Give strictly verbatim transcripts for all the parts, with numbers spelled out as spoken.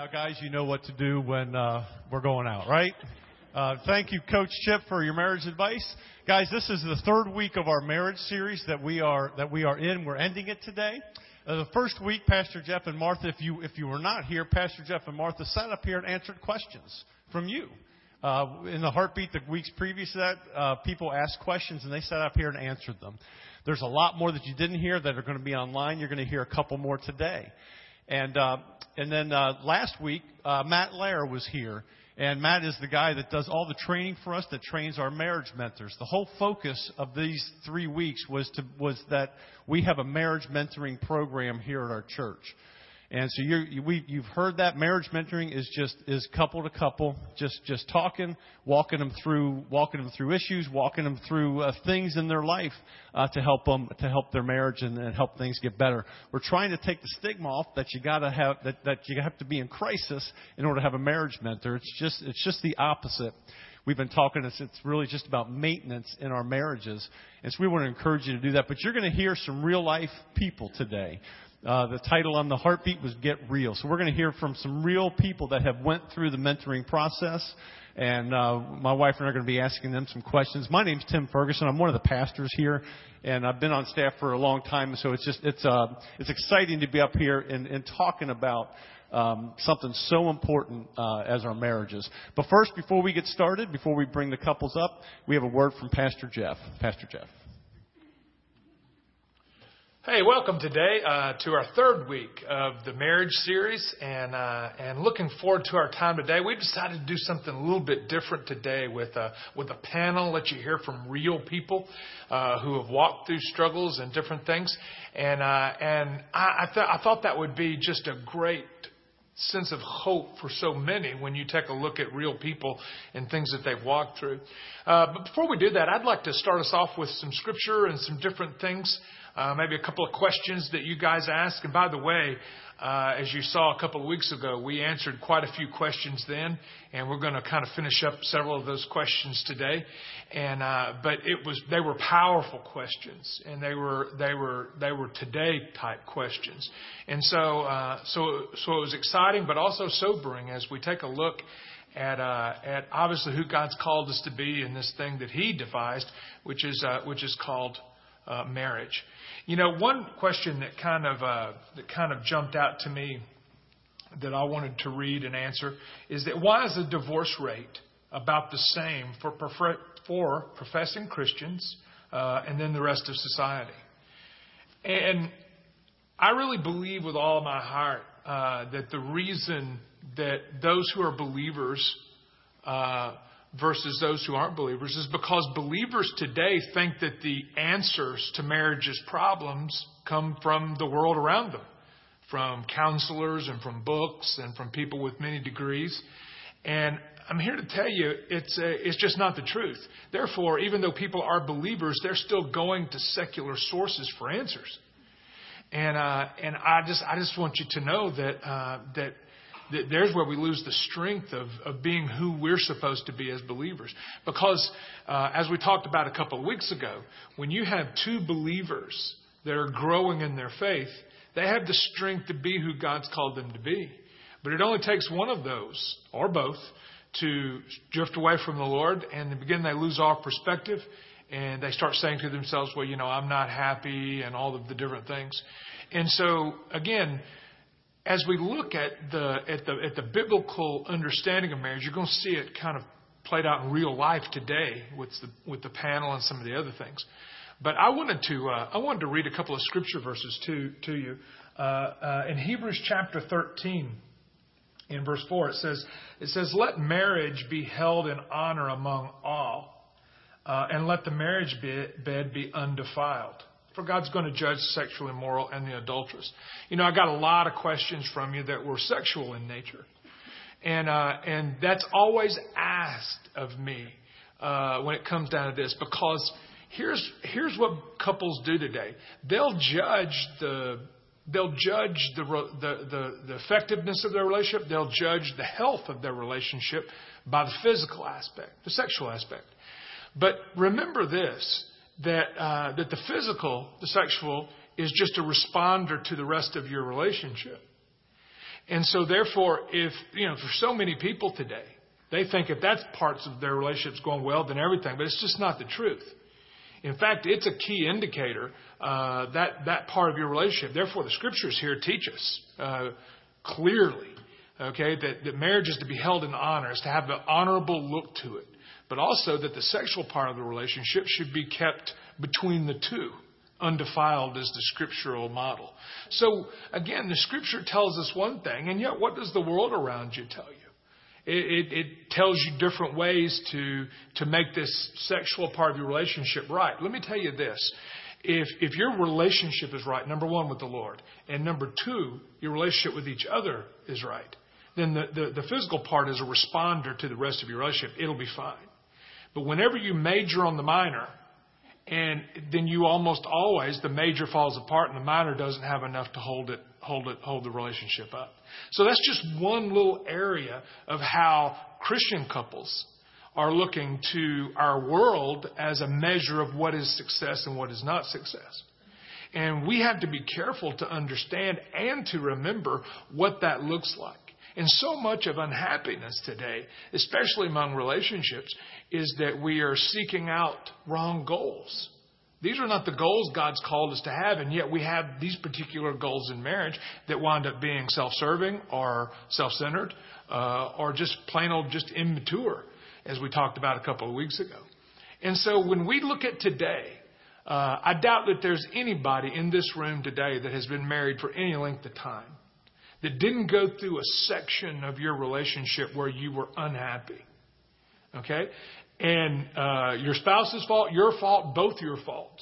guys, you know what to do when uh, we're going out, right? Uh, thank you, Coach Chip, for your marriage advice. Guys, this is the third week of our marriage series that we are that we are in. We're ending it today. Uh, the first week, Pastor Jeff and Martha, if you if you were not here, Pastor Jeff and Martha sat up here and answered questions from you. Uh, in the Heartbeat, the weeks previous to that, uh, people asked questions and they sat up here and answered them. There's a lot more that you didn't hear that are going to be online. You're going to hear a couple more today. And uh, and then uh, last week, uh, Matt Lair was here. And Matt is the guy that does all the training for us, that trains our marriage mentors. The whole focus of these three weeks was to was that we have a marriage mentoring program here at our church. And so you're, you, we, you've heard that marriage mentoring is just is couple to couple, just just talking, walking them through walking them through issues, walking them through uh, things in their life uh, to help them to help their marriage and, and help things get better. We're trying to take the stigma off that you gotta have that, that you have to be in crisis in order to have a marriage mentor. It's just it's just the opposite. We've been talking, it's, it's really just about maintenance in our marriages. And so we want to encourage you to do that. But you're going to hear some real life people today. Uh, the title on the Heartbeat was Get Real. So we're going to hear from some real people that have went through the mentoring process. And uh, my wife and I are going to be asking them some questions. My name's Tim Ferguson. I'm one of the pastors here. And I've been on staff for a long time. So it's just it's uh, it's exciting to be up here and, and talking about um, something so important uh, as our marriages. But first, before we get started, before we bring the couples up, we have a word from Pastor Jeff. Pastor Jeff. Hey, welcome today uh, to our third week of the marriage series, and uh, and looking forward to our time today. We've decided to do something a little bit different today with a with a panel. Let you hear from real people uh, who have walked through struggles and different things, and uh, and I I, th- I thought that would be just a great sense of hope for so many when you take a look at real people and things that they've walked through. Uh, but before we do that, I'd like to start us off with some scripture and some different things. Uh, maybe a couple of questions that you guys ask. And by the way, uh, as you saw a couple of weeks ago, we answered quite a few questions then, and we're going to kind of finish up several of those questions today. And uh, but it was they were powerful questions, and they were they were they were today type questions. And so uh, so so it was exciting, but also sobering as we take a look at uh, at obviously who God's called us to be in this thing that He devised, which is uh, which is called uh, marriage. You know, one question that kind of uh, that kind of jumped out to me that I wanted to read and answer is that why is the divorce rate about the same for prefer- for professing Christians uh, and then the rest of society? And I really believe with all my heart uh, that the reason that those who are believers uh, versus those who aren't believers is because believers today think that the answers to marriage's problems come from the world around them, from counselors and from books and from people with many degrees. And I'm here to tell you it's a, it's just not the truth. Therefore, even though people are believers, they're still going to secular sources for answers. And uh, and I just I just want you to know that uh, that. There's where we lose the strength of, of being who we're supposed to be as believers. Because uh, as we talked about a couple of weeks ago, when you have two believers that are growing in their faith, they have the strength to be who God's called them to be. But it only takes one of those, or both, to drift away from the Lord, and in the beginning they lose all perspective, and they start saying to themselves, well, you know, I'm not happy, and all of the different things. And so, again, as we look at the at the at the biblical understanding of marriage, you're going to see it kind of played out in real life today with the with the panel and some of the other things. But I wanted to uh, I wanted to read a couple of scripture verses to to you uh, uh, in Hebrews chapter thirteen, in verse four. It says it says let marriage be held in honor among all, uh, and let the marriage bed be undefiled. For God's going to judge the sexually immoral and the adulterous. You know, I got a lot of questions from you that were sexual in nature. And uh, and that's always asked of me uh, when it comes down to this. Because here's here's what couples do today. They'll judge the they'll judge the the the, the effectiveness of their relationship. They'll judge the health of their relationship by the physical aspect, the sexual aspect. But remember this. That uh, that the physical, the sexual, is just a responder to the rest of your relationship. And so therefore, if, you know, for so many people today, they think if that's parts of their relationships going well, then everything. But it's just not the truth. In fact, it's a key indicator, uh, that, that part of your relationship. Therefore, the scriptures here teach us uh, clearly, okay, that, that marriage is to be held in honor, is to have an honorable look to it. But also that the sexual part of the relationship should be kept between the two, undefiled as the scriptural model. So, again, the scripture tells us one thing, and yet what does the world around you tell you? It, it, it tells you different ways to, to make this sexual part of your relationship right. Let me tell you this. If, if your relationship is right, number one, with the Lord, and number two, your relationship with each other is right, then the, the, the physical part is a responder to the rest of your relationship. It'll be fine. But whenever you major on the minor, and then you almost always, the major falls apart and the minor doesn't have enough to hold it, hold it, hold the relationship up. So that's just one little area of how Christian couples are looking to our world as a measure of what is success and what is not success. And we have to be careful to understand and to remember what that looks like. And so much of unhappiness today, especially among relationships, is that we are seeking out wrong goals. These are not the goals God's called us to have, and yet we have these particular goals in marriage that wind up being self-serving or self-centered uh, or just plain old just immature, as we talked about a couple of weeks ago. And so when we look at today, uh, I doubt that there's anybody in this room today that has been married for any length of time that didn't go through a section of your relationship where you were unhappy. Okay? And uh, your spouse's fault, your fault, both your faults.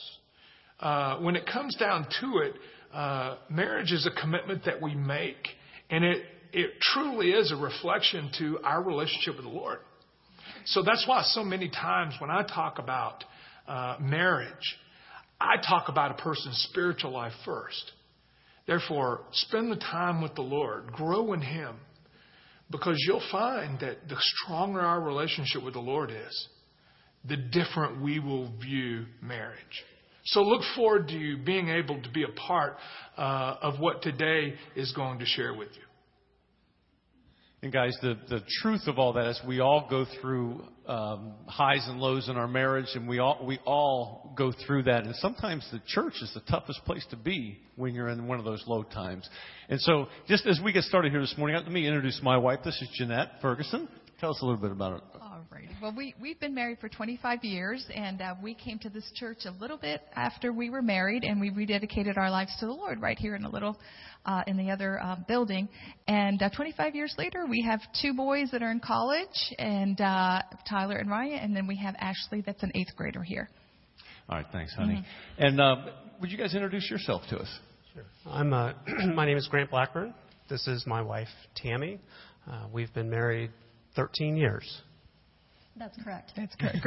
Uh, when it comes down to it, uh, marriage is a commitment that we make. And it, it truly is a reflection to our relationship with the Lord. So that's why so many times when I talk about uh, marriage, I talk about a person's spiritual life first. Therefore, spend the time with the Lord. Grow in Him. Because you'll find that the stronger our relationship with the Lord is, the different we will view marriage. So look forward to you being able to be a part uh, of what today is going to share with you. And guys, the, the truth of all that is we all go through um, highs and lows in our marriage, and we all we all go through that. And sometimes the church is the toughest place to be when you're in one of those low times. And so just as we get started here this morning, let me introduce my wife. This is Jeanette Ferguson. Tell us a little bit about it. All right. Well, we, we've been married for twenty-five years, and uh, we came to this church a little bit after we were married, and we rededicated our lives to the Lord right here in a little Uh, in the other uh, building. And uh, twenty-five years later, we have two boys that are in college, and uh, Tyler and Ryan, and then we have Ashley that's an eighth grader here. All right, thanks, honey. Mm-hmm. And uh, would you guys introduce yourself to us? Sure. I'm. Uh, my name is Grant Blackburn. This is my wife, Tammy. Uh, we've been married thirteen years. That's correct. That's correct.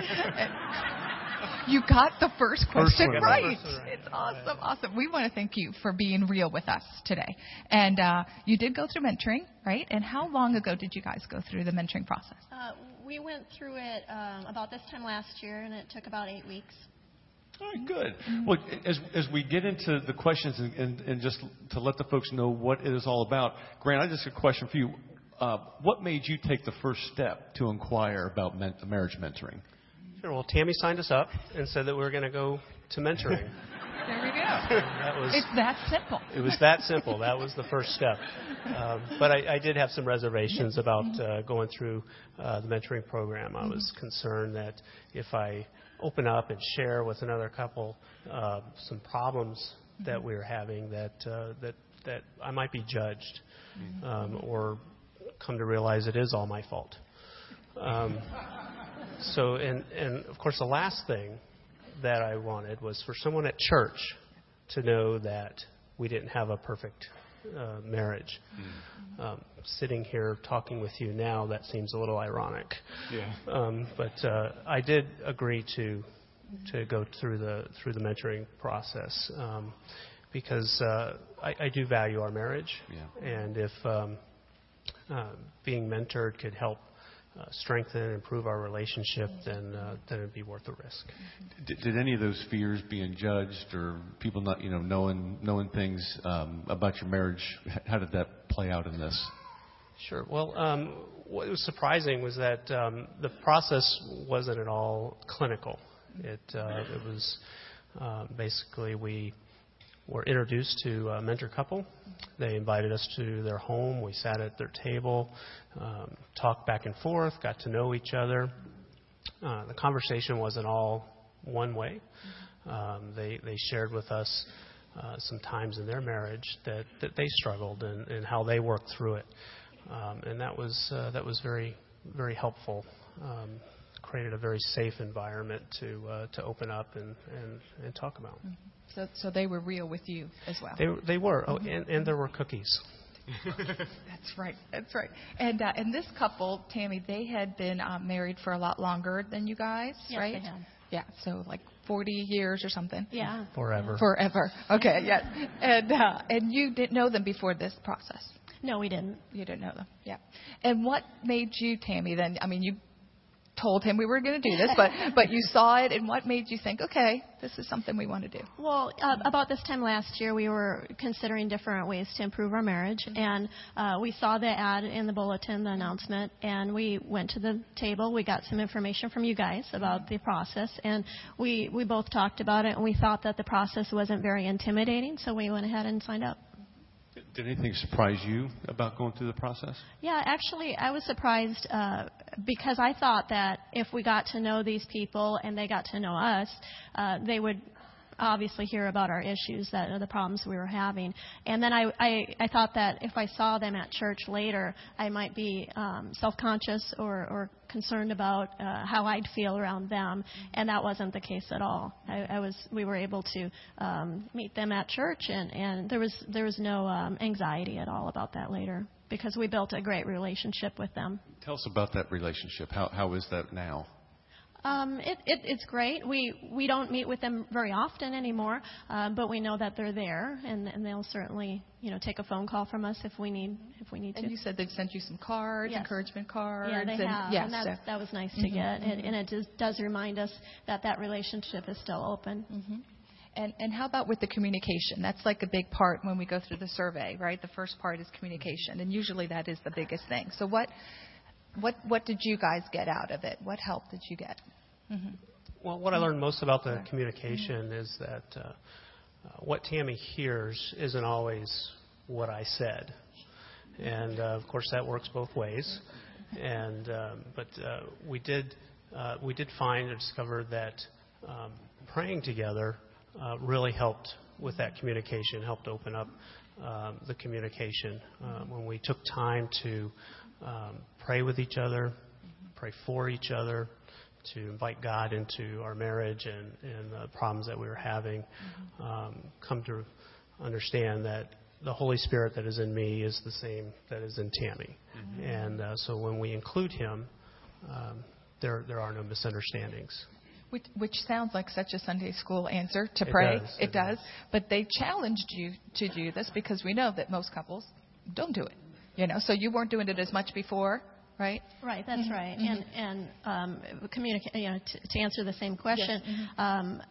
You got the first question first right. First right. It's awesome, awesome. We want to thank you for being real with us today. And uh, you did go through mentoring, right? And how long ago did you guys go through the mentoring process? Uh, we went through it um, about this time last year, and it took about eight weeks. All right, good. Well, as as we get into the questions and, and, and just to let the folks know what it is all about, Grant, I just have a question for you. Uh, what made you take the first step to inquire about men- marriage mentoring? Sure. Well, Tammy signed us up and said that we were going to go to mentoring. There we go. That was, it's that simple. It was that simple. That was the first step. Um, but I, I did have some reservations about uh, going through uh, the mentoring program. I was concerned that if I open up and share with another couple uh, some problems that we were having, that uh, that that I might be judged um, or come to realize it is all my fault. Um, so, and, and of course, the last thing that I wanted was for someone at church to know that we didn't have a perfect uh, marriage. Mm. Um, sitting here talking with you now, that seems a little ironic. Yeah. Um, but uh, I did agree to to go through the through the mentoring process um, because uh, I, I do value our marriage, yeah. and if um, uh, being mentored could help uh, strengthen and improve our relationship, then uh, then it'd be worth the risk. Did, did any of those fears being judged or people not, you know, knowing knowing things um, about your marriage, how did that play out in this? Sure. Well, um, what was surprising was that um, the process wasn't at all clinical. It uh, it was uh, basically we were introduced to a mentor couple. They invited us to their home. We sat at their table, um, talked back and forth, got to know each other. Uh, the conversation wasn't all one way. Um, they they shared with us uh, some times in their marriage that, that they struggled and, and how they worked through it. Um, and that was uh, that was very very helpful. Um, created a very safe environment to uh, to open up and, and, and talk about. Mm-hmm. So so they were real with you as well. They they were. Mm-hmm. Oh, and, and there were cookies. That's right. That's right. And uh, and this couple, Tammy, they had been uh, married for a lot longer than you guys, Yes, right? they had. Yeah. So like forty years or something. Yeah. Forever. Forever. Okay. Yeah. And uh, and you didn't know them before this process. No, we didn't. You didn't know them. Yeah. And what made you, Tammy, then? I mean, you told him we were going to do this, but but you saw it, and what made you think, okay, this is something we want to do? Well, uh, about this time last year, we were considering different ways to improve our marriage, mm-hmm. and uh, we saw the ad in the bulletin, the announcement, and we went to the table. We got some information from you guys about the process, and we, we both talked about it, and we thought that the process wasn't very intimidating, so we went ahead and signed up. Did anything surprise you about going through the process? Yeah, actually, I was surprised uh, because I thought that if we got to know these people and they got to know us, uh, they would obviously hear about our issues, that are the problems we were having. And then I, I, I thought that if I saw them at church later, I might be um, self-conscious or, or concerned about uh, how I'd feel around them, and that wasn't the case at all. I, I was, we were able to um, meet them at church, and, and there was there was no um, anxiety at all about that later because we built a great relationship with them. Tell us about that relationship. How how is that now? Um, it, it, it's great. We we don't meet with them very often anymore, uh, but we know that they're there, and, and they'll certainly, you know, take a phone call from us if we need if we need to. And you said they've sent you some cards, Yes. encouragement cards. Yeah, they and, have, yes, and that's, so. that was nice Mm-hmm, to get, mm-hmm. and, and it just does remind us that that relationship is still open. Mm-hmm. And and how about with the communication? That's like a big part when we go through the survey, right? The first part is communication, and usually that is the biggest thing. So what what what did you guys get out of it? What help did you get? Mm-hmm. Well, what I learned most about the communication mm-hmm. is that uh, uh, what Tammy hears isn't always what I said, and uh, of course that works both ways. And um, but uh, we did uh, we did find or discover that um, praying together uh, really helped with that communication, helped open up um, the communication uh, when we took time to um, pray with each other, pray for each other, to invite God into our marriage and, and the problems that we were having, mm-hmm. um, come to understand that the Holy Spirit that is in me is the same that is in Tammy. Mm-hmm. And uh, so when we include Him, um, there there are no misunderstandings. Which, which sounds like such a Sunday school answer to It pray. does, It, it does. does. But they challenged you to do this because we know that most couples don't do it. You know, so you weren't doing it as much before. Right. Right. That's mm-hmm. right. Mm-hmm. And and um, communicate. You know, t- to answer the same question, yes. mm-hmm. um,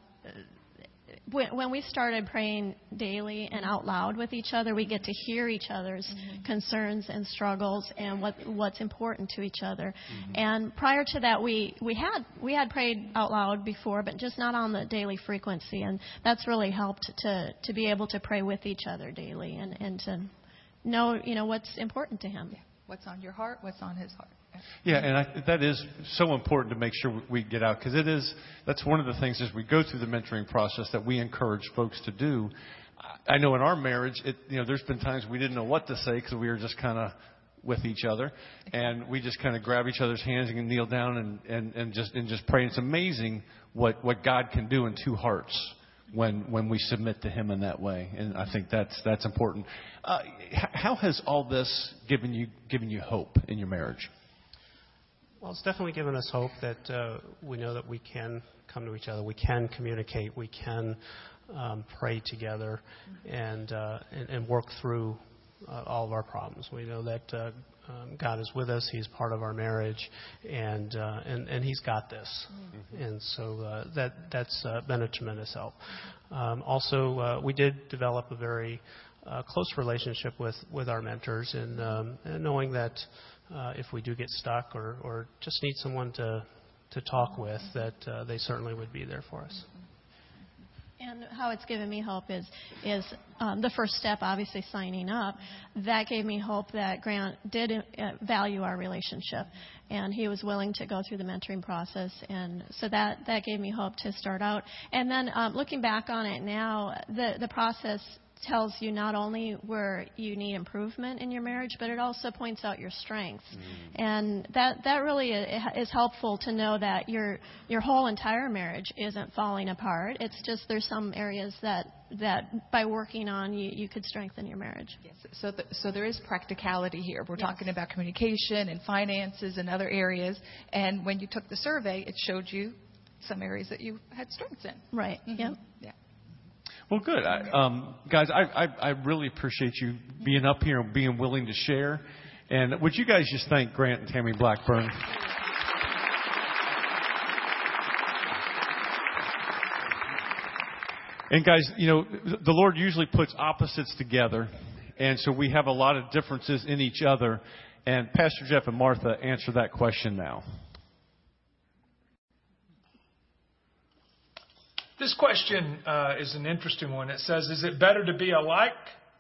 when, when we started praying daily and out loud with each other, we get to hear each other's mm-hmm. concerns and struggles and what what's important to each other. Mm-hmm. And prior to that, we we had we had prayed out loud before, but just not on the daily frequency. And that's really helped to to be able to pray with each other daily and and to know you know what's important to Him. Yeah. What's on your heart? What's on His heart? Yeah, and I, that is so important to make sure we get out because it is. That's one of the things as we go through the mentoring process that we encourage folks to do. I know in our marriage, it, you know, there's been times we didn't know what to say because we were just kind of with each other, and we just kind of grab each other's hands and kneel down and, and, and just and just pray. It's amazing what, what God can do in two hearts when when we submit to Him in that way, and I think that's that's important. Uh, how has all this given you given you hope in your marriage? Well, it's definitely given us hope that uh, we know that we can come to each other, we can communicate, we can um, pray together, and, uh, and and work through uh, all of our problems. We know that uh, um, God is with us. He's part of our marriage, and uh, and and He's got this. Mm-hmm. And so uh, that that's uh, been a tremendous help. Um, also, uh, we did develop a very uh, close relationship with, with our mentors, and, um, and knowing that uh, if we do get stuck or, or just need someone to to talk with, that uh, they certainly would be there for us. And how it's given me hope is is um, the first step, obviously signing up. That gave me hope that Grant did uh, value our relationship, and he was willing to go through the mentoring process. And so that, that gave me hope to start out. And then um, looking back on it now, the, the process tells you not only where you need improvement in your marriage, but it also points out your strengths. Mm. And that, that really is helpful to know that your your whole entire marriage isn't falling apart. It's just there's some areas that, that by working on, you, you could strengthen your marriage. Yes. So, the, so there is practicality here. We're yes. talking about communication and finances and other areas. And when you took the survey, it showed you some areas that you had strengths in. Right. Mm-hmm. Yep. Yeah. Well, good. I, um, guys, I, I, I really appreciate you being up here and being willing to share. And would you guys just thank Grant and Tammy Blackburn? And guys, you know, the Lord usually puts opposites together. And so we have a lot of differences in each other. And Pastor Jeff and Martha answer that question now. This question uh, is an interesting one. It says, is it better to be alike,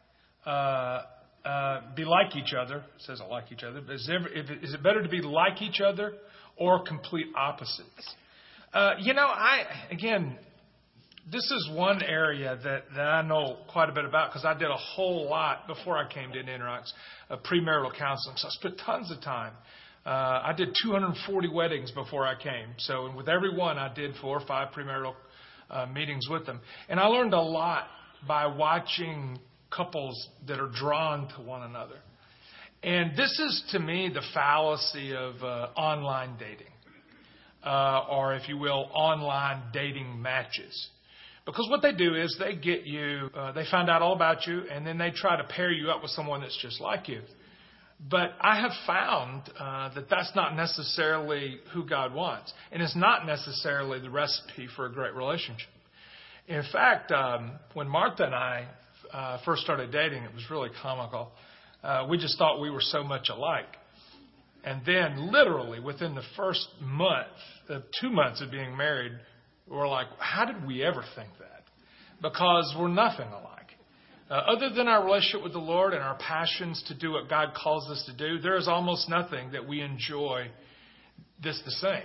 uh, uh, be like each other? It says like each other. But is, there, is it better to be like each other or complete opposites? Uh, you know, I, again, this is one area that, that I know quite a bit about because I did a whole lot before I came to Indian Rocks of premarital counseling. So I spent tons of time. Uh, I did two hundred forty weddings before I came. So with every one, I did four or five premarital Uh, meetings with them. And I learned a lot by watching couples that are drawn to one another. And this is, to me, the fallacy of uh, online dating, uh, or if you will, online dating matches. Because what they do is they get you, uh, they find out all about you, and then they try to pair you up with someone that's just like you. But I have found uh, that that's not necessarily who God wants. And it's not necessarily the recipe for a great relationship. In fact, um, when Martha and I uh, first started dating, it was really comical. Uh, we just thought we were so much alike. And then literally within the first month, uh, two months of being married, we're like, how did we ever think that? Because we're nothing alike. Uh, other than our relationship with the Lord and our passions to do what God calls us to do, there is almost nothing that we enjoy this the same.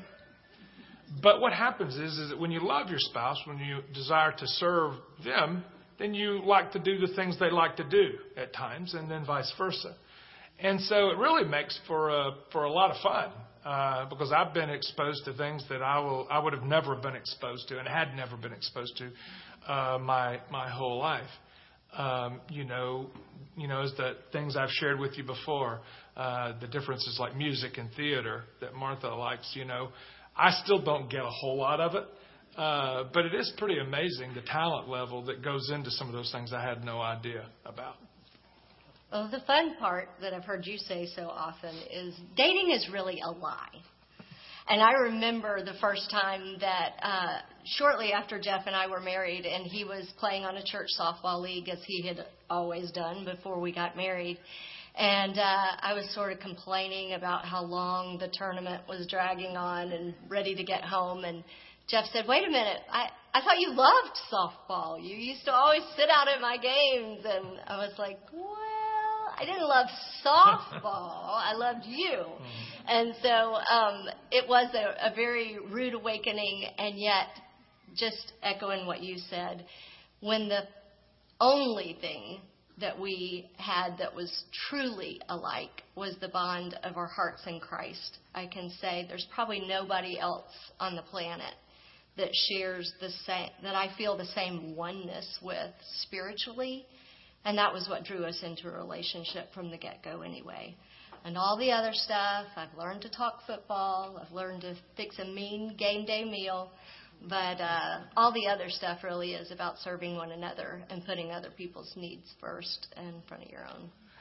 But what happens is, is that when you love your spouse, when you desire to serve them, then you like to do the things they like to do at times, and then vice versa. And so it really makes for a, for a lot of fun uh, because I've been exposed to things that I will I would have never been exposed to and had never been exposed to uh, my my whole life. Um, you know, you know, as the things I've shared with you before, uh, the differences like music and theater that Martha likes, you know, I still don't get a whole lot of it. Uh, but it is pretty amazing the talent level that goes into some of those things I had no idea about. Well, the fun part that I've heard you say so often is dating is really a lie. And I remember the first time that uh, shortly after Jeff and I were married, and he was playing on a church softball league as he had always done before we got married. And uh, I was sort of complaining about how long the tournament was dragging on and ready to get home. And Jeff said, wait a minute, I, I thought you loved softball. You used to always sit out at my games. And I was like, well, I didn't love softball. I loved you. And so um, it was a, a very rude awakening, and yet, just echoing what you said, when the only thing that we had that was truly alike was the bond of our hearts in Christ, I can say there's probably nobody else on the planet that shares the same, that I feel the same oneness with spiritually, and that was what drew us into a relationship from the get-go anyway. And all the other stuff, I've learned to talk football, I've learned to fix a mean game day meal, but uh, all the other stuff really is about serving one another and putting other people's needs first in front of your own.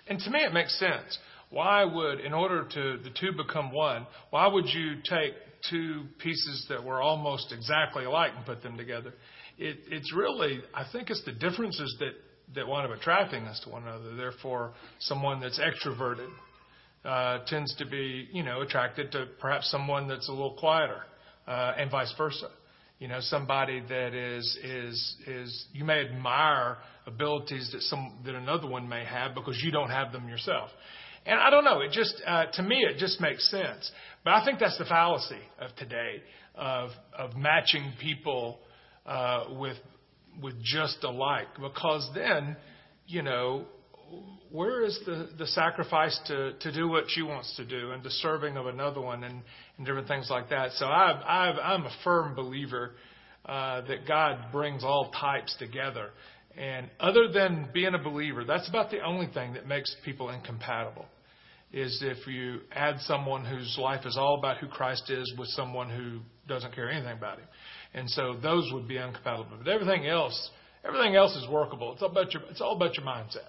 And to me, it makes sense. Why would, in order to the two become one, why would you take two pieces that were almost exactly alike and put them together? It, it's really, I think it's the differences that, that wind up attracting us to one another. Therefore, someone that's extroverted uh, tends to be, you know, attracted to perhaps someone that's a little quieter, uh, and vice versa. You know, somebody that is is is you may admire abilities that some that another one may have because you don't have them yourself. And I don't know, it just, uh, to me, it just makes sense. But I think that's the fallacy of today, of of matching people uh, with with just alike. Because then, you know, where is the, the sacrifice to, to do what she wants to do and the serving of another one and, and different things like that? So I've, I've, I'm a firm believer uh, that God brings all types together. And other than being a believer, that's about the only thing that makes people incompatible, is if you add someone whose life is all about who Christ is with someone who doesn't care anything about him. And so those would be incompatible. But everything else, everything else is workable. It's all about your, it's all about your mindset.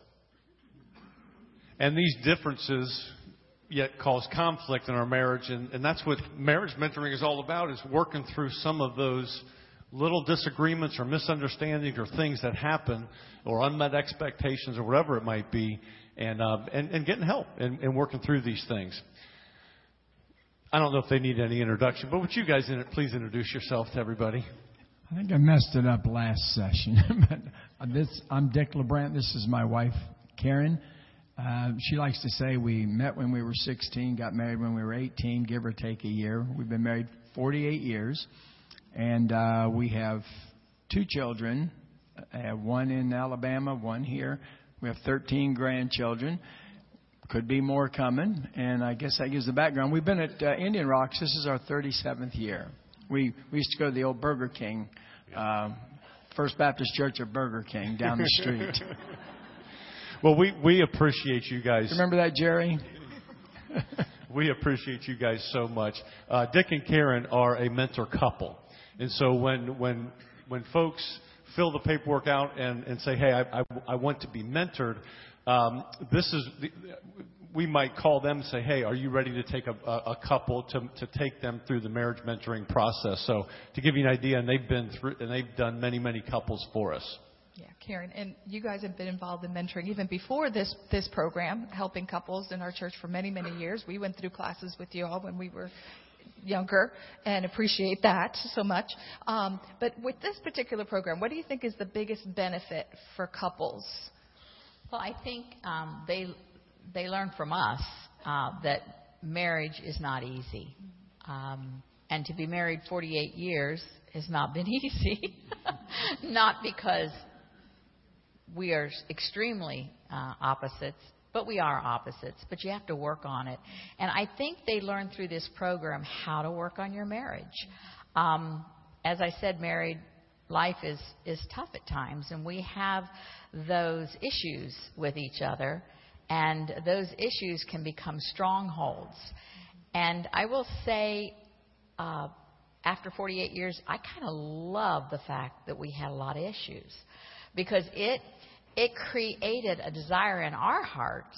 And these differences yet cause conflict in our marriage. And, and that's what marriage mentoring is all about, is working through some of those little disagreements or misunderstandings or things that happen or unmet expectations or whatever it might be, and uh, and, and getting help and, and working through these things. I don't know if they need any introduction, but would you guys in it, please introduce yourself to everybody? I think I messed it up last session. but this, I'm Dick LeBrant. This is my wife, Karen. Uh, she likes to say we met when we were sixteen, got married when we were eighteen, give or take a year. We've been married forty-eight years. And uh, we have two children, I have one in Alabama, one here. We have thirteen grandchildren. Could be more coming. And I guess that gives the background. We've been at uh, Indian Rocks. This is our thirty-seventh year. We we used to go to the old Burger King, uh, First Baptist Church of Burger King down the street. Well, we, we appreciate you guys. Remember that, Jerry? We appreciate you guys so much. Uh, Dick and Karen are a mentor couple. And so when when when folks fill the paperwork out and, and say, hey, I, I, I want to be mentored, um, this is the, we might call them and say, hey, are you ready to take a, a, a couple to to take them through the marriage mentoring process? So to give you an idea, and they've been through and they've done many many couples for us. Yeah, Karen, and you guys have been involved in mentoring even before this this program, helping couples in our church for many many years. We went through classes with you all when we were younger, and appreciate that so much. Um, but with this particular program, what do you think is the biggest benefit for couples? Well, I think um, they they learn from us uh, that marriage is not easy, um, and to be married forty-eight years has not been easy. Not because we are extremely uh, opposites, but we are opposites, but you have to work on it. And I think they learn through this program how to work on your marriage. Um, as I said, married life is, is tough at times, and we have those issues with each other, and those issues can become strongholds. And I will say, uh, after forty-eight years, I kind of love the fact that we had a lot of issues, because it It created a desire in our hearts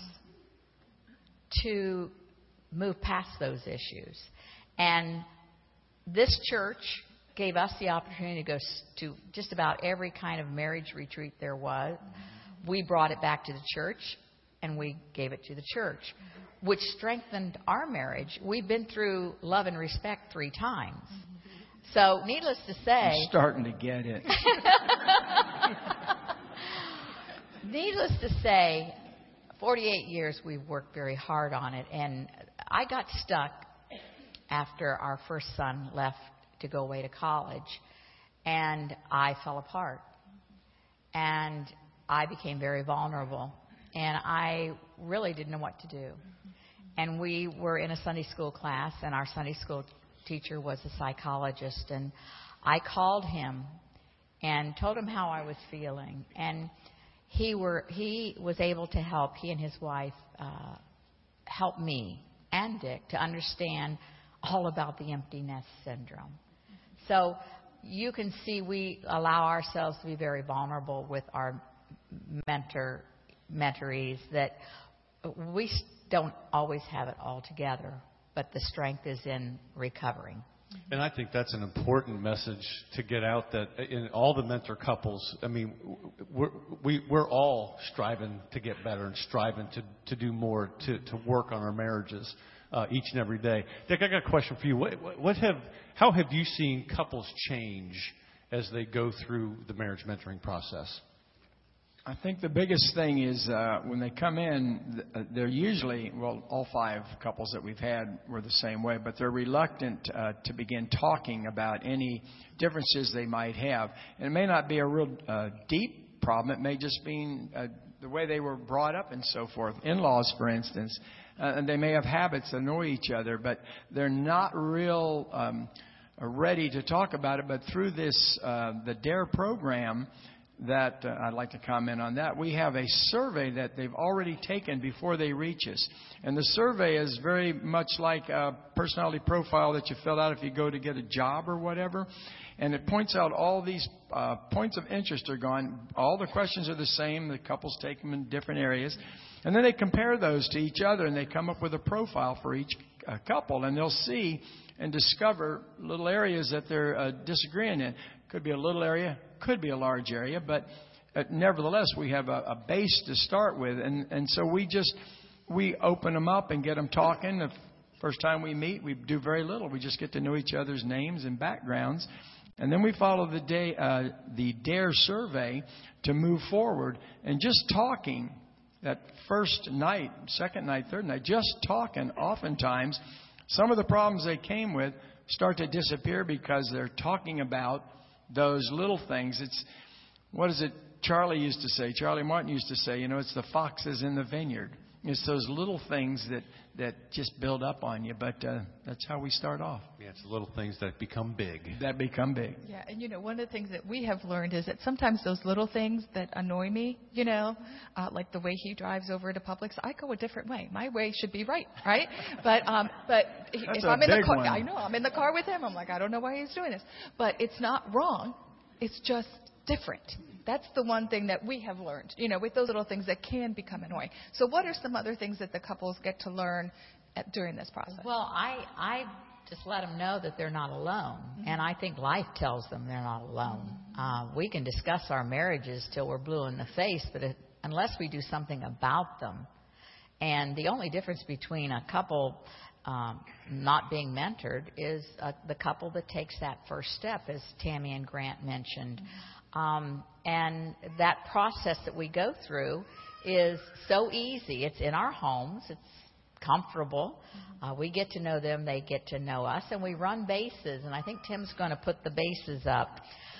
to move past those issues. And this church gave us the opportunity to go to just about every kind of marriage retreat there was. We brought it back to the church, and we gave it to the church, which strengthened our marriage. We've been through Love and Respect three times. So needless to say... I'm starting to get it. Needless to say, forty-eight years we've worked very hard on it. And I got stuck after our first son left to go away to college. And I fell apart. And I became very vulnerable. And I really didn't know what to do. And we were in a Sunday school class, and our Sunday school teacher was a psychologist. And I called him and told him how I was feeling. And he were he was able to help, he and his wife, uh, help me and Dick to understand all about the empty nest syndrome. So you can see we allow ourselves to be very vulnerable with our mentor mentorees, that we don't always have it all together, but the strength is in recovering. And I think that's an important message to get out, that in all the mentor couples, I mean, we're, we, we're all striving to get better and striving to, to do more, to, to work on our marriages uh, each and every day. Dick, I got a question for you. What, what have, how have you seen couples change as they go through the marriage mentoring process? I think the biggest thing is uh, when they come in, they're usually, well, all five couples that we've had were the same way, but they're reluctant uh, to begin talking about any differences they might have. And it may not be a real uh, deep problem. It may just be uh, the way they were brought up and so forth. In-laws, for instance, uh, and they may have habits that annoy each other, but they're not real um, ready to talk about it. But through this, uh, the DARE program, that uh, I'd like to comment on that. We have a survey that they've already taken before they reach us. And the survey is very much like a personality profile that you fill out if you go to get a job or whatever. And it points out all these uh, points of interest are gone. All the questions are the same. The couples take them in different areas. And then they compare those to each other, and they come up with a profile for each uh, couple. And they'll see and discover little areas that they're uh, disagreeing in. Could be a little area, could be a large area, but uh, nevertheless, we have a, a base to start with. And, and so we just, we open them up and get them talking. The first time we meet, we do very little. We just get to know each other's names and backgrounds. And then we follow the, day, uh, the DARE survey to move forward. And just talking that first night, second night, third night, just talking, oftentimes, some of the problems they came with start to disappear because they're talking about those little things. It's, what is it Charlie used to say? Charlie Martin used to say, you know, it's the foxes in the vineyard. It's those little things that, that just build up on you. But uh, that's how we start off. Yeah, it's the little things that become big. That become big. Yeah, and you know, one of the things that we have learned is that sometimes those little things that annoy me, you know, uh, like the way he drives over to Publix, I go a different way. My way should be right, right? But um, but That's if a I'm in the big car, one. I know I'm in the car with him. I'm like, I don't know why he's doing this, but it's not wrong. It's just different. That's the one thing that we have learned, you know, with those little things that can become annoying. So what are some other things that the couples get to learn at, during this process? Well, I, I just let them know that they're not alone. Mm-hmm. And I think life tells them they're not alone. Mm-hmm. Uh, we can discuss our marriages till we're blue in the face, but it, unless we do something about them, and the only difference between a couple um, not being mentored is uh, the couple that takes that first step, as Tammy and Grant mentioned. Mm-hmm. Um, and that process that we go through is so easy. It's in our homes. It's comfortable. Uh, we get to know them. They get to know us. And we run bases. And I think Tim's going to put the bases up.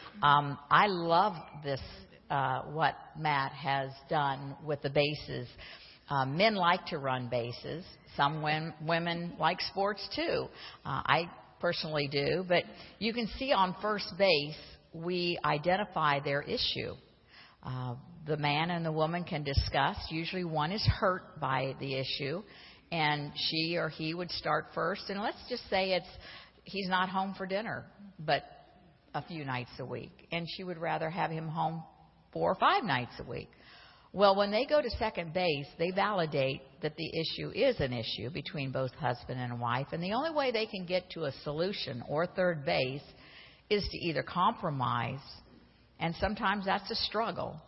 Um, I love this, uh, what Matt has done with the bases. Uh, men like to run bases. Some women, women like sports, too. Uh, I personally do. But you can see on first base, we identify their issue. Uh, the man and the woman can discuss. Usually one is hurt by the issue, and she or he would start first. And let's just say it's he's not home for dinner, but a few nights a week. And she would rather have him home four or five nights a week. Well, when they go to second base, they validate that the issue is an issue between both husband and wife. And the only way they can get to a solution or third base is to either compromise, and sometimes that's a struggle.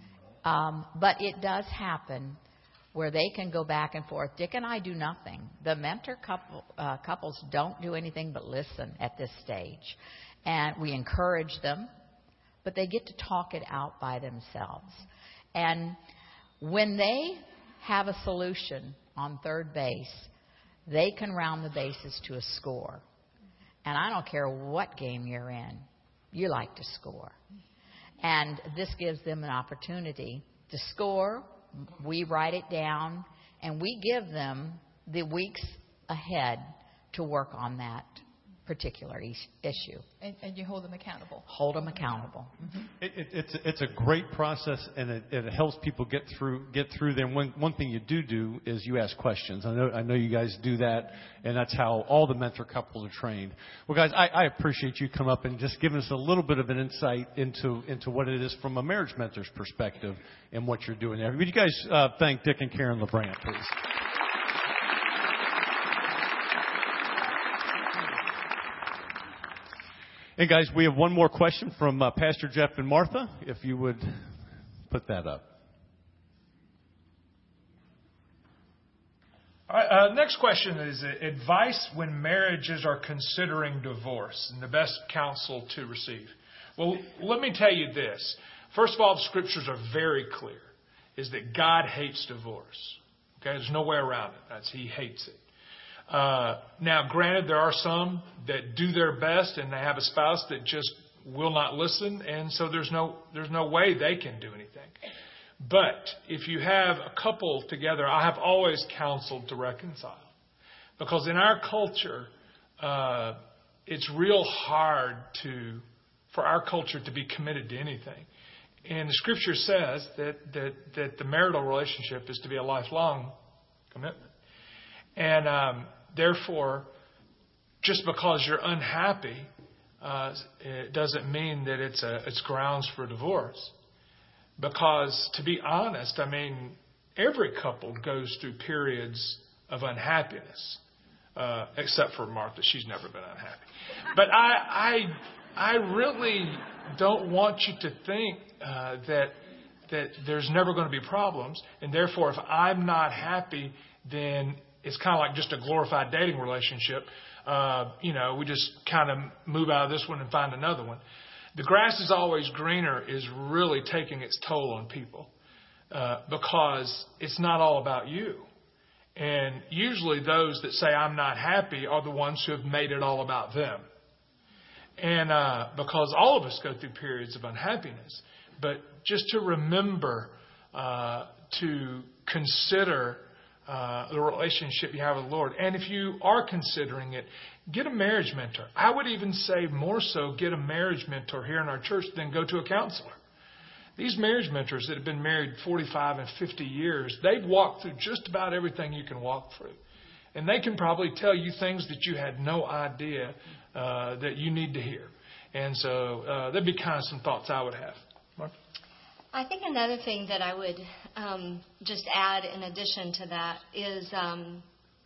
Um, but it does happen where they can go back and forth. Dick and I do nothing. The mentor couple, uh, couples don't do anything but listen at this stage. And we encourage them, but they get to talk it out by themselves. And when they have a solution on third base, they can round the bases to a score. And I don't care what game you're in, you like to score. And this gives them an opportunity to score. We write it down, and we give them the weeks ahead to work on that. particular is- issue. And, and you hold them accountable. Hold them accountable. Mm-hmm. It, it, it's it's a great process, and it, it helps people get through get through there. One one thing you do do is you ask questions. I know I know you guys do that, and that's how all the mentor couples are trained. Well, guys, I, I appreciate you come up and just giving us a little bit of an insight into into what it is from a marriage mentor's perspective and what you're doing there. Would you guys uh, thank Dick and Karen LeBrant, please? And guys, we have one more question from uh, Pastor Jeff and Martha, if you would put that up. All right, uh, next question is uh, advice when marriages are considering divorce and the best counsel to receive. Well, let me tell you this. First of all, the scriptures are very clear, is that God hates divorce. Okay, there's no way around it. That's, he hates it. Uh, now, granted, there are some that do their best and they have a spouse that just will not listen, and so there's no there's no way they can do anything. But if you have a couple together, I have always counseled to reconcile, because in our culture, uh, it's real hard to for our culture to be committed to anything. And the Scripture says that that that the marital relationship is to be a lifelong commitment. And um, therefore, just because you're unhappy, uh, it doesn't mean that it's a, it's grounds for divorce. Because to be honest, I mean, every couple goes through periods of unhappiness, uh, except for Martha. She's never been unhappy. But I, I, I really don't want you to think uh, that that there's never going to be problems, and therefore, if I'm not happy, then it's kind of like just a glorified dating relationship. Uh, you know, we just kind of move out of this one and find another one. The grass is always greener is really taking its toll on people uh, because it's not all about you. And usually those that say I'm not happy are the ones who have made it all about them. And uh, because all of us go through periods of unhappiness. But just to remember uh, to consider Uh, the relationship you have with the Lord. And if you are considering it, get a marriage mentor. I would even say more so get a marriage mentor here in our church than go to a counselor. These marriage mentors that have been married forty-five and fifty years, they've walked through just about everything you can walk through. And they can probably tell you things that you had no idea uh, that you need to hear. And so uh, that'd be kind of some thoughts I would have. Mark? I think another thing that I would um, just add in addition to that is um,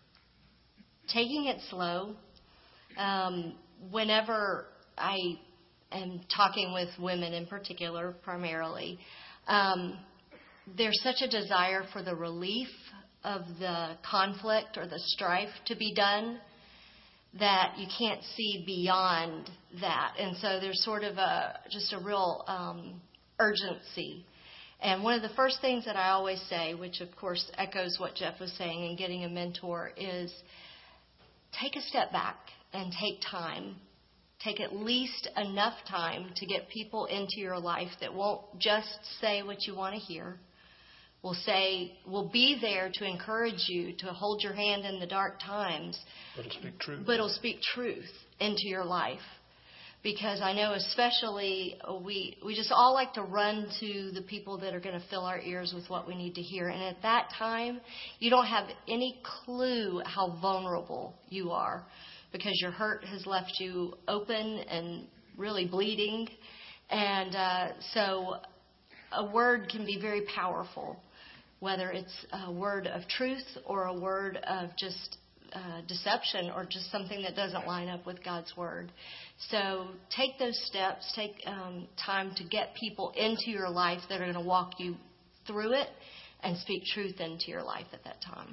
taking it slow. Um, whenever I am talking with women in particular, primarily, um, there's such a desire for the relief of the conflict or the strife to be done that you can't see beyond that. And so there's sort of a just a real um, urgency. And one of the first things that I always say, which of course echoes what Jeff was saying in getting a mentor, is take a step back and take time. Take at least enough time to get people into your life that won't just say what you want to hear. Will say, will be there to encourage you, to hold your hand in the dark times. But it'll speak truth. But it'll speak truth into your life. Because I know especially we we just all like to run to the people that are going to fill our ears with what we need to hear. And at that time, you don't have any clue how vulnerable you are because your hurt has left you open and really bleeding. And uh, so a word can be very powerful, whether it's a word of truth or a word of just uh, deception or just something that doesn't line up with God's word. So take those steps, take um, time to get people into your life that are going to walk you through it and speak truth into your life at that time.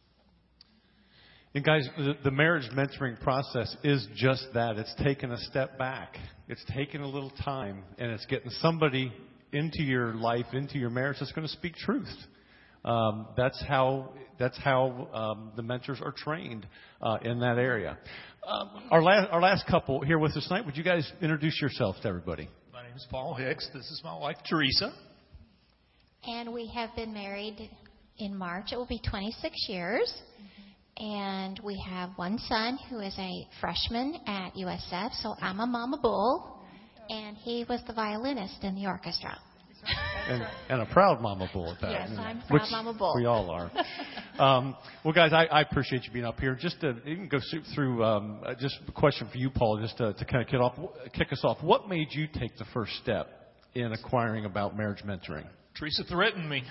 And guys, the, the marriage mentoring process is just that. It's taking a step back. It's taking a little time, and it's getting somebody into your life, into your marriage that's going to speak truth. Um, that's how that's how um, the mentors are trained uh, in that area. Um, our last our last couple here with us tonight, would you guys introduce yourselves to everybody? My name is Paul Hicks. This is my wife, Teresa. And we have been married in March. It will be twenty-six years. And we have one son who is a freshman at U S F, so I'm a mama bull, and he was the violinist in the orchestra. And, and a proud mama bull at that. Yes, I'm a proud Which mama bull. We all are. Um, well, guys, I, I appreciate you being up here. Just to you can go through um, just a question for you, Paul, just to, to kind of kick off, kick us off. What made you take the first step in acquiring about marriage mentoring? Teresa threatened me.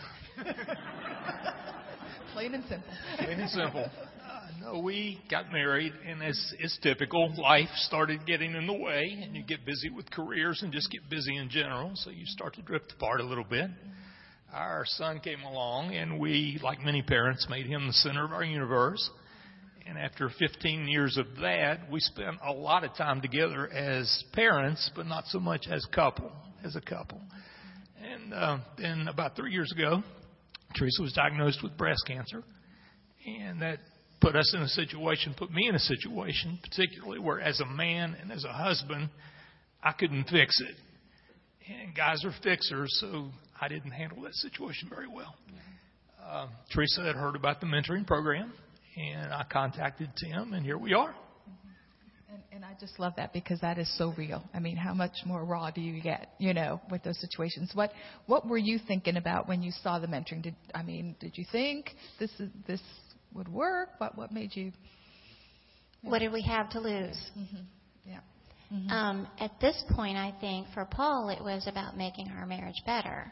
Plain and simple. Plain and simple. Uh, no, we got married, and as is typical, life started getting in the way, and you get busy with careers and just get busy in general, so you start to drift apart a little bit. Our son came along, and we, like many parents, made him the center of our universe. And after fifteen years of that, we spent a lot of time together as parents, but not so much as couple, as a couple. And uh, then about three years ago, Teresa was diagnosed with breast cancer, and that put us in a situation, put me in a situation, particularly where as a man and as a husband, I couldn't fix it. And guys are fixers, so I didn't handle that situation very well. Uh, Teresa had heard about the mentoring program, and I contacted Tim, and here we are. And, and I just love that because that is so real. I mean, how much more raw do you get, you know, with those situations? What What were you thinking about when you saw the mentoring? Did I mean, did you think this is, this would work? What What made you? Yeah. What did we have to lose? Mm-hmm. Yeah. Mm-hmm. Um, at this point, I think for Paul, it was about making our marriage better.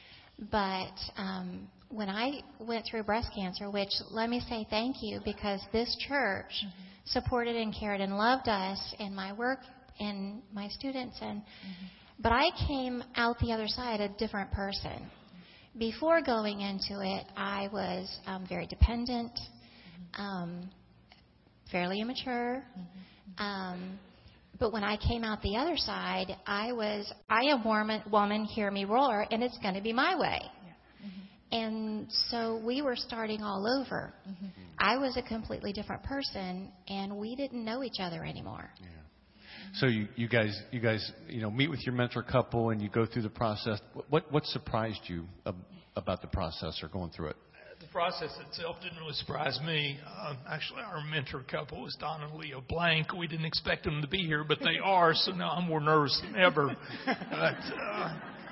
But um, when I went through breast cancer, which let me say thank you, because this church mm-hmm. supported and cared and loved us in my work and my students, and mm-hmm. but I came out the other side a different person. Before going into it, I was um, very dependent, mm-hmm. um, fairly immature. Mm-hmm. Um, But when I came out the other side, I was, I am woman, woman, hear me roar, and it's going to be my way. Yeah. Mm-hmm. And so we were starting all over. Mm-hmm. I was a completely different person, and we didn't know each other anymore. Yeah. So you, you guys, you guys, you know, meet with your mentor couple, and you go through the process. What what surprised you ab- about the process or going through it? The process itself didn't really surprise me. Uh, actually, our mentor couple is Don and Leo Blank. We didn't expect them to be here, but they are, so now I'm more nervous than ever. But uh,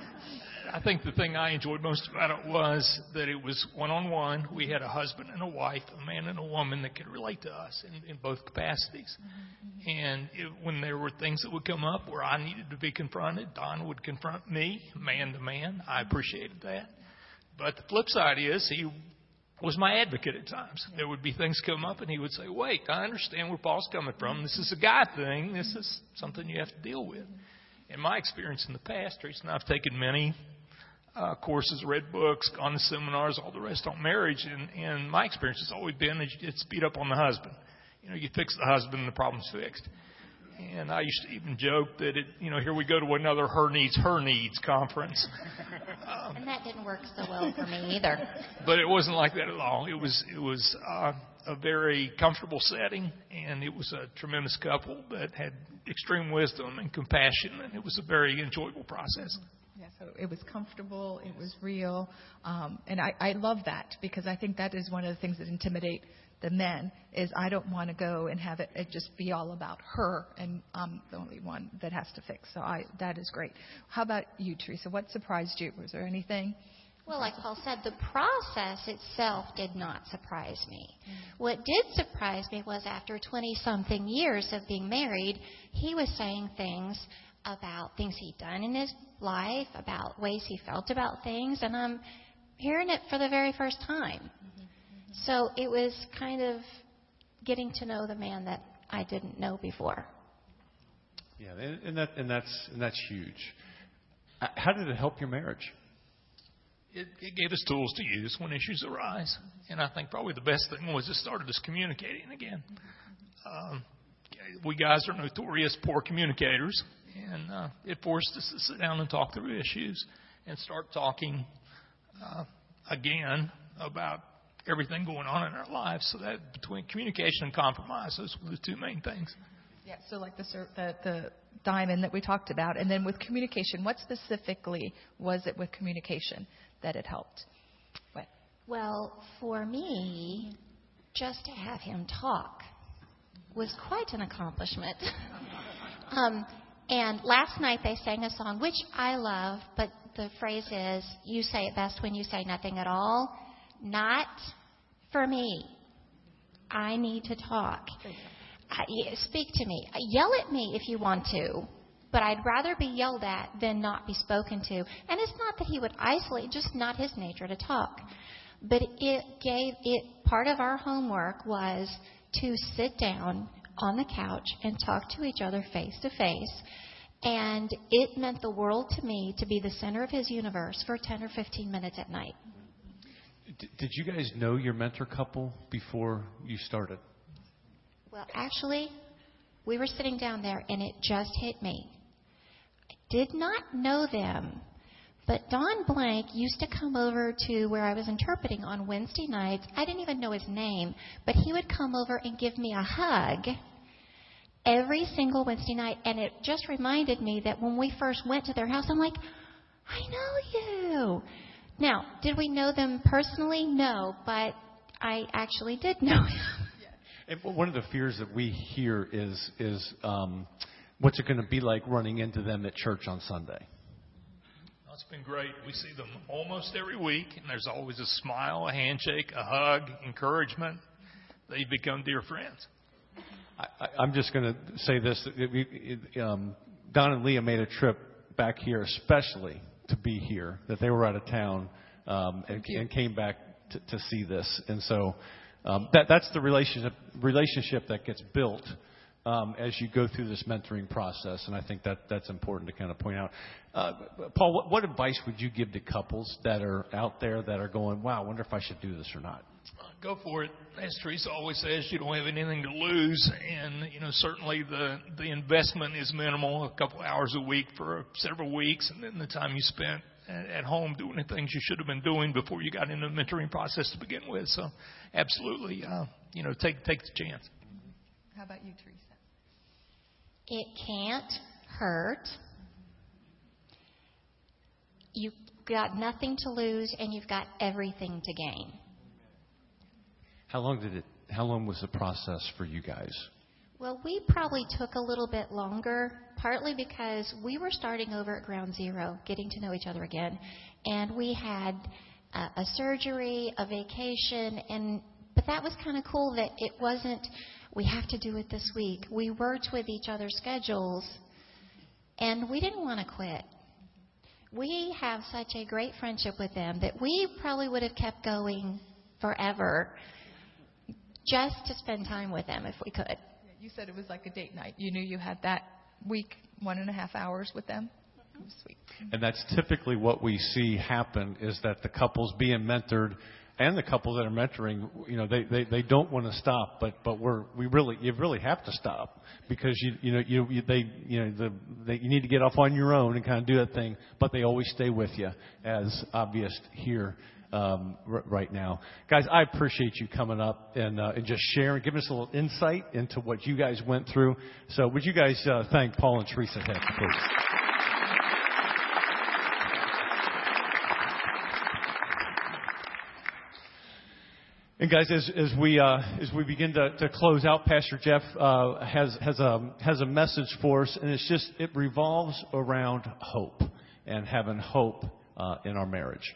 I think the thing I enjoyed most about it was that it was one-on-one. We had a husband and a wife, a man and a woman that could relate to us in, in both capacities. Mm-hmm. And it, when there were things that would come up where I needed to be confronted, Don would confront me, man to man. I appreciated that. But the flip side is he was my advocate at times. There would be things come up, and he would say, wait, I understand where Paul's coming from. This is a guy thing. This is something you have to deal with. In my experience in the past, Teresa and I have taken many uh, courses, read books, gone to seminars, all the rest on marriage, and, and my experience has always been that it's beat up on the husband. You know, you fix the husband, and the problem's fixed. And I used to even joke that, it, you know, here we go to another her needs, her needs conference. Um, and that didn't work so well for me either. But it wasn't like that at all. It was it was uh, a very comfortable setting, and it was a tremendous couple that had extreme wisdom and compassion, and it was a very enjoyable process. Yeah, so it was comfortable, it was real, um, and I, I love that because I think that is one of the things that intimidate the men is I don't want to go and have it, it just be all about her and I'm the only one that has to fix. So I, that is great. How about you, Teresa? What surprised you? Was there anything? Well, like Paul said, the process itself did not surprise me. Mm. What did surprise me was after twenty-something years of being married, he was saying things about things he'd done in his life, about ways he felt about things, and I'm hearing it for the very first time. Mm-hmm. So it was kind of getting to know the man that I didn't know before. Yeah, and, and that and that's and that's huge. How did it help your marriage? It, it gave us tools to use when issues arise, and I think probably the best thing was it started us communicating again. Um, we guys are notorious poor communicators, and uh, it forced us to sit down and talk through issues and start talking uh, again about everything going on in our lives. So that between communication and compromise, those were the two main things. Yeah, so like the, the the diamond that we talked about, and then with communication, what specifically was it with communication that it helped? What? Well, for me, just to have him talk was quite an accomplishment. um, and last night they sang a song, which I love, but the phrase is, you say it best when you say nothing at all. Not for me. I need to talk. I, speak to me. Yell at me if you want to, but I'd rather be yelled at than not be spoken to. And it's not that he would isolate, just not his nature to talk. But it gave it, part of our homework was to sit down on the couch and talk to each other face to face. And it meant the world to me to be the center of his universe for ten or fifteen minutes at night. Did you guys know your mentor couple before you started? Well, actually, we were sitting down there and it just hit me. I did not know them, but Don Blank used to come over to where I was interpreting on Wednesday nights. I didn't even know his name, but he would come over and give me a hug every single Wednesday night. And it just reminded me that when we first went to their house, I'm like, I know you. Now, did we know them personally? No, but I actually did know him. And one of the fears that we hear is is um, what's it going to be like running into them at church on Sunday? Well, it's been great. We see them almost every week, and there's always a smile, a handshake, a hug, encouragement. They've become dear friends. I, I, I'm just going to say this. It, it, um, Don and Leah made a trip back here especially to be here, that they were out of town um, and, and came back to, to see this. And so um, that that's the relationship relationship that gets built um, as you go through this mentoring process. And I think that that's important to kind of point out. Uh, Paul, what, what advice would you give to couples that are out there that are going, wow, I wonder if I should do this or not? Go for it. As Teresa always says, you don't have anything to lose. And, you know, certainly the, the investment is minimal, a couple hours a week for several weeks, and then the time you spent at, at home doing the things you should have been doing before you got into the mentoring process to begin with. So absolutely, uh, you know, take, take the chance. How about you, Teresa? It can't hurt. You've got nothing to lose, and you've got everything to gain. How long did it? How long was the process for you guys? Well, we probably took a little bit longer, partly because we were starting over at ground zero, getting to know each other again, and we had uh, a surgery, a vacation, and but that was kind of cool that it wasn't we have to do it this week. We worked with each other's schedules, and we didn't want to quit. We have such a great friendship with them that we probably would have kept going forever, just to spend time with them if we could. Yeah, you said it was like a date night. You knew you had that week, one and a half hours with them. It was sweet. And that's typically what we see happen is that the couples being mentored and the couples that are mentoring, you know, they, they, they don't want to stop, but but we're we really you really have to stop because you you know you, you they you know the they, you need to get off on your own and kind of do that thing, but they always stay with you, as obvious here. Um, r- right now. Guys, I appreciate you coming up and, uh, and just sharing, giving us a little insight into what you guys went through. So would you guys uh, thank Paul and Teresa Heck, please? And guys, as, as we uh, as we begin to, to close out, Pastor Jeff uh, has has a has a message for us, and it's just it revolves around hope and having hope uh, in our marriage.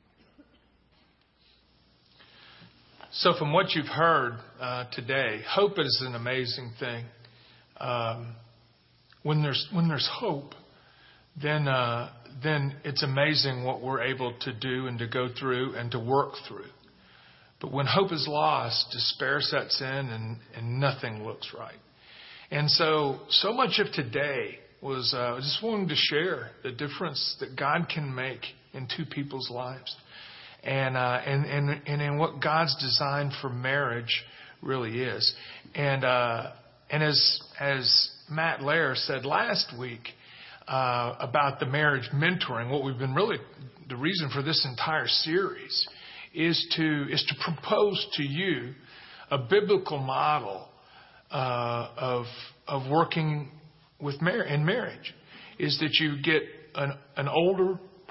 So from what you've heard uh, today, hope is an amazing thing. Um, when there's when there's hope, then uh, then it's amazing what we're able to do and to go through and to work through. But when hope is lost, despair sets in and, and nothing looks right. And so so much of today was uh, just wanting to share the difference that God can make in two people's lives. And, uh, and, and, and in what God's design for marriage really is. And, uh, and as, as Matt Lair said last week, uh, about the marriage mentoring, what we've been really, the reason for this entire series is to, is to propose to you a biblical model, uh, of, of working with mar- in marriage, is that you get an, an older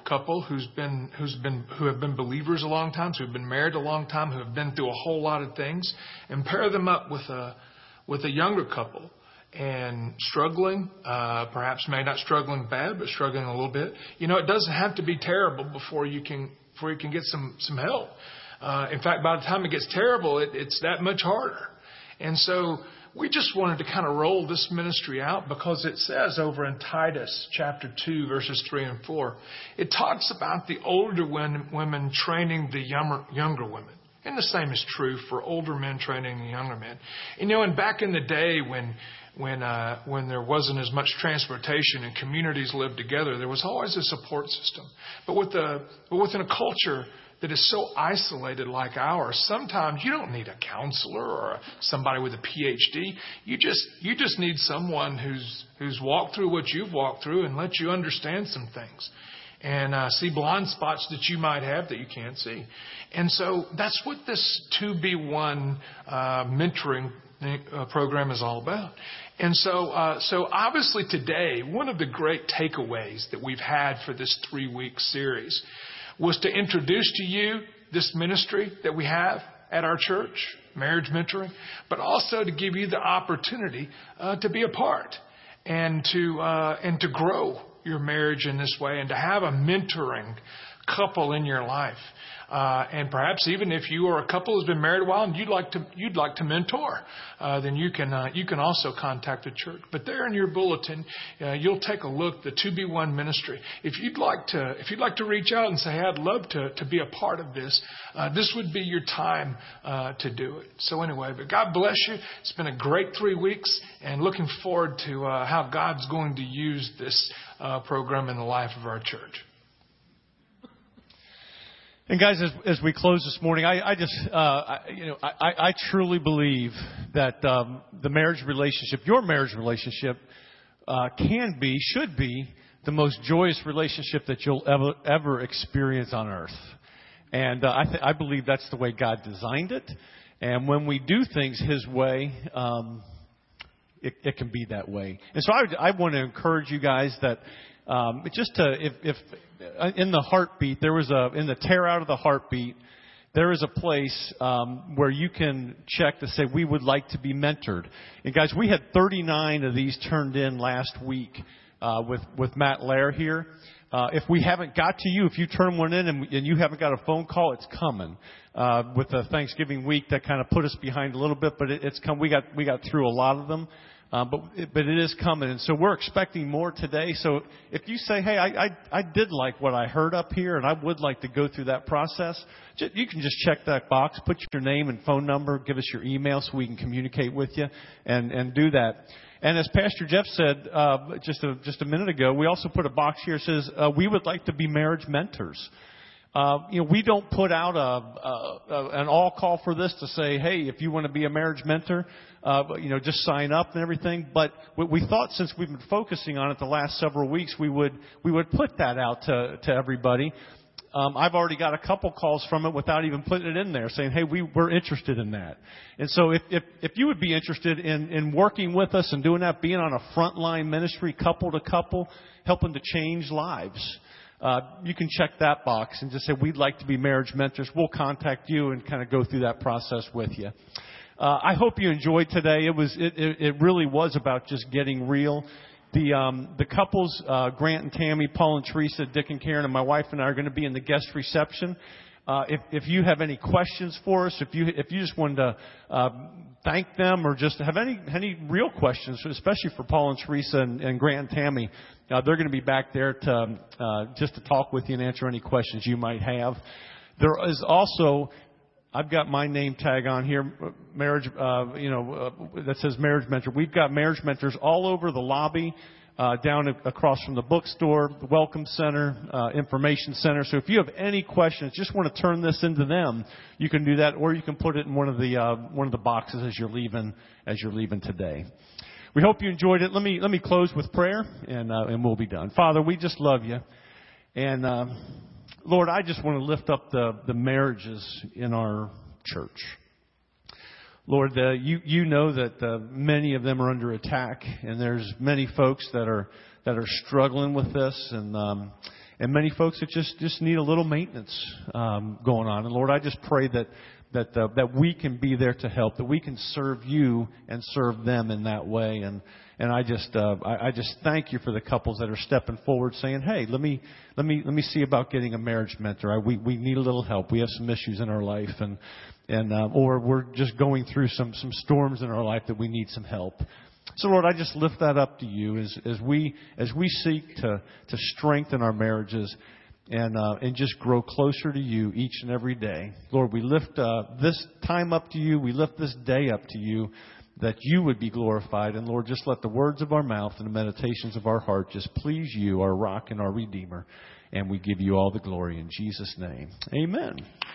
couple who's been who's been who have been believers a long time, who have been married a long time, who have been through a whole lot of things, and pair them up with a with a younger couple and struggling, uh, perhaps maybe not struggling bad, but struggling a little bit. You know, it doesn't have to be terrible before you can before you can get some some help. Uh, in fact, by the time it gets terrible, it, it's that much harder. And so we just wanted to kind of roll this ministry out because it says over in Titus chapter two, verses three and four, it talks about the older women training the younger, younger women. And the same is true for older men training the younger men. You know, and back in the day when when uh, when there wasn't as much transportation and communities lived together, there was always a support system. But with the but within a culture that is so isolated like ours, sometimes you don't need a counselor or somebody with a P H D. You just you just need someone who's who's walked through what you've walked through and let you understand some things and uh, see blind spots that you might have that you can't see. And so that's what this two B one uh, mentoring uh, program is all about. And so, uh, so obviously today, one of the great takeaways that we've had for this three-week series was to introduce to you this ministry that we have at our church, marriage mentoring, but also to give you the opportunity uh, to be a part and to uh, and to grow your marriage in this way and to have a mentoring couple in your life. Uh, and perhaps even if you are a couple who's been married a while and you'd like to you'd like to mentor, uh, then you can uh, you can also contact the church. But there in your bulletin, uh, you'll take a look the two B one ministry. If you'd like to if you'd like to reach out and say, hey, I'd love to to be a part of this, uh, this would be your time uh, to do it. So anyway, but God bless you. It's been a great three weeks, and looking forward to uh, how God's going to use this uh, program in the life of our church. And guys, as, as we close this morning, I, I just, uh, I, you know, I, I truly believe that um, the marriage relationship, your marriage relationship, uh, can be, should be, the most joyous relationship that you'll ever ever experience on earth. And uh, I, th- I believe that's the way God designed it. And when we do things His way, um, it, it can be that way. And so I, I want to encourage you guys that um, just to, if, if in the heartbeat, there was a, in the tear out of the heartbeat, there is a place um, where you can check to say, we would like to be mentored. And guys, we had thirty-nine of these turned in last week uh, with, with Matt Lair here. Uh, if we haven't got to you, if you turn one in and, and you haven't got a phone call, it's coming. Uh, with the Thanksgiving week, that kind of put us behind a little bit, but it, it's come. We got we got through a lot of them. Uh, but but it is coming, and so we're expecting more today. So if you say, hey, I, I I did like what I heard up here, and I would like to go through that process, just, you can just check that box, put your name and phone number, give us your email so we can communicate with you, and and do that. And as Pastor Jeff said uh, just a just a minute ago, we also put a box here that says uh, we would like to be marriage mentors. Uh, you know, we don't put out a, a, a an all call for this to say, hey, if you want to be a marriage mentor, uh, you know, just sign up and everything. But we thought, since we've been focusing on it the last several weeks, we would we would put that out to to everybody. Um, I've already got a couple calls from it without even putting it in there, saying, hey, we we're interested in that. And so if if, if you would be interested in in working with us and doing that, being on a frontline ministry, couple to couple, helping to change lives. Uh, you can check that box and just say, we'd like to be marriage mentors. We'll contact you and kind of go through that process with you. Uh, I hope you enjoyed today. It was, it, it, it really was about just getting real. The, um, the couples, uh, Grant and Tammy, Paul and Teresa, Dick and Karen, and my wife and I are going to be in the guest reception. Uh, if, if you have any questions for us, if you, if you just wanted to, uh, thank them or just have any, any real questions, especially for Paul and Teresa and, and Grant and Tammy, uh, they're going to be back there to, uh, just to talk with you and answer any questions you might have. There is also, I've got my name tag on here, marriage, uh, you know, uh, that says marriage mentor. We've got marriage mentors all over the lobby. Uh, down across from the bookstore, the Welcome Center, uh, Information Center. So if you have any questions, just want to turn this into them, you can do that, or you can put it in one of the uh, one of the boxes as you're leaving as you're leaving today. We hope you enjoyed it. Let me let me close with prayer, and uh, and we'll be done. Father, we just love you, and uh, Lord, I just want to lift up the the marriages in our church. Lord, the, you you know that uh, many of them are under attack, and there's many folks that are that are struggling with this, and um, and many folks that just, just need a little maintenance um, going on. And Lord, I just pray that that uh, that we can be there to help, that we can serve you and serve them in that way. And and I just uh, I, I just thank you for the couples that are stepping forward, saying, "Hey, let me let me let me see about getting a marriage mentor. I, we we need a little help. We have some issues in our life, and and uh, or we're just going through some some storms in our life that we need some help." So, Lord, I just lift that up to you as as we as we seek to to strengthen our marriages. And uh, and just grow closer to you each and every day. Lord, we lift uh, this time up to you. We lift this day up to you, that you would be glorified. And Lord, just let the words of our mouth and the meditations of our heart just please you, our rock and our redeemer. And we give you all the glory in Jesus' name. Amen.